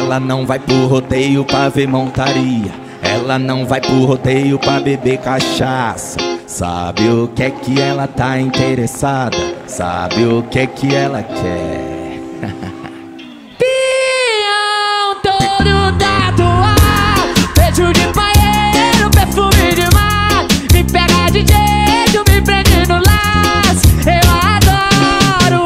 Ela não vai pro rodeio pra ver montaria. Ela não vai pro rodeio pra beber cachaça. Sabe o que é que ela tá interessada? Sabe o que é que ela quer? Pião todo tatuado, beijo de paeiro, perfume de mar. Me pega de jeito, me prende no laço, eu adoro.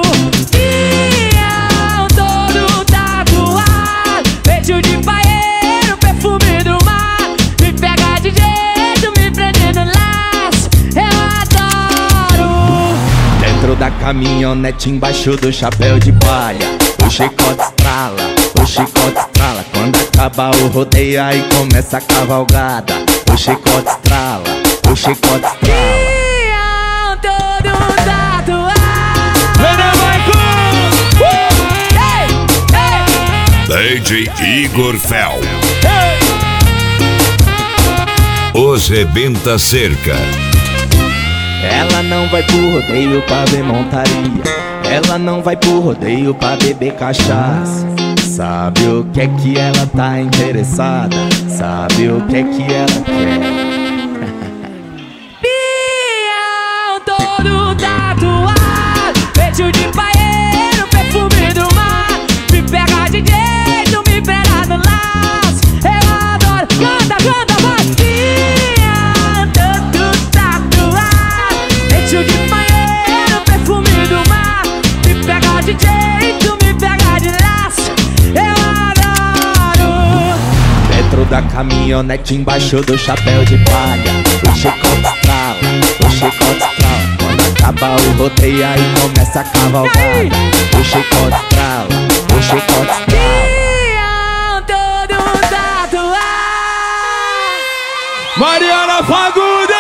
Pião todo tatuado, beijo de paeiro, perfume do mar. Me pega de jeito, me prende no laço, eu adoro. Dentro da caminhonete, embaixo do chapéu de palha, o chicote estrala, o chicote estrala. Quando acaba o rodeio, aí começa a cavalgada. O chicote estrala, o chicote estrala. Pião todo tatuado. DJ Igor Fel. Os Rebenta Cerca. Ela não vai pro rodeio pra ver montaria. Ela não vai pro rodeio pra beber cachaça. Sabe o que é que ela tá interessada? Sabe o que é que ela quer? Pião todo tatuado, beijo de paeiro, perfume do mar. Me pega de jeito, me pega no laço, eu adoro. Canta, canta, vai. Pião todo tatuado, beijo de paeiro, perfume do mar. Me pega de jeito, me pega de laço, eu adoro. Dentro da caminhonete, embaixo do chapéu de palha, o chicote estrala, o chicote estrala. Quando acaba o rodeio, aí começa a cavalgada. O chicote estrala, o chicote estrala. Pião todo tatuado. Mariana Fagundes!